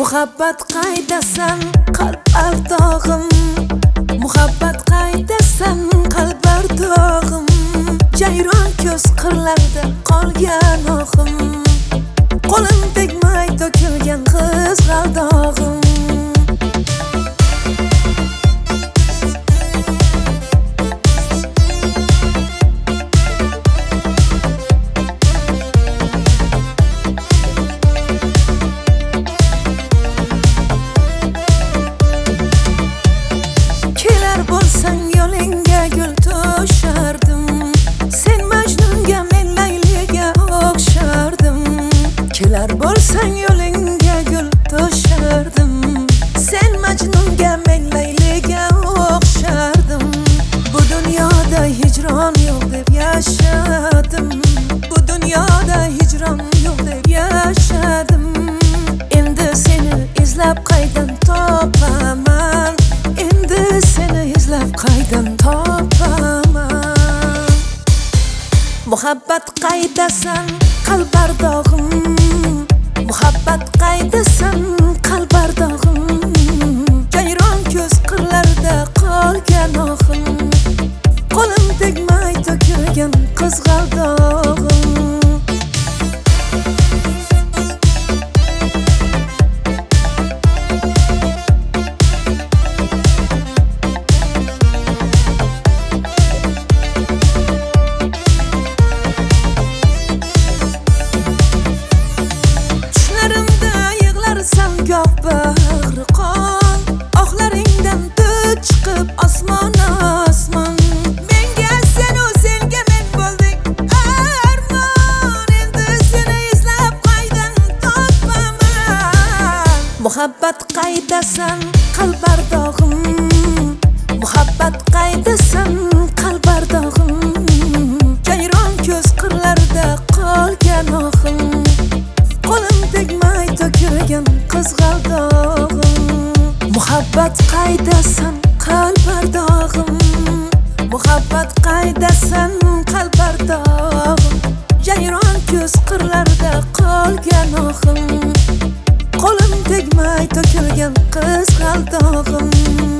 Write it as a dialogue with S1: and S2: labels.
S1: Muhabbat qaydasan qalb ardog'im, muhabbat qaydasan qalb ardog'im, jayron ko'z qirlarda qolgan oxim, qo'lim tegmay to'kilgan qizg'aldog'im. Bo'lsang yo'lingga gul to'shardim, sen Majnunga men Layliga o'xshardim. Kelar bo'lsang yo'lingga gul to'shardim, sen Majnunga men Layliga o'xshardim. Bu dunyoda hijron yo'q deb yashadim, bu dunyoda hijron yo'q deb yashadim. Endi seni izlab qaydan topaman, endi seni izlab qaydan topaman. Muhabbat qaydasan qalb ardog'im, muhabbat qaydasan qalb ardog'im, jayron ko'z qirlarda qolgan oxim, qo'lim tegmay to'kilgan qizg'aldog'im. Goh bag'ri qon, oxlaringdan dud chiqib osmon osmon. Menga senu senga men bo'ldik armon, endi seni izlab qaydan topaman. Muhabbat qaydasan qalb ardog'im, muhabbat qaydasan qalb ardog'im, jayron ko'z qirlarda qolgan oxim, qo'lim tegmay to'kilgan qizg'aldog'im. Muhabbat qaydasan qalb ardog'im, muhabbat qaydasan qalb ardog'im, jayron ko'z qirlarda qolgan oxim, qo'lim tegmay to'kilgan qizg'aldog'im.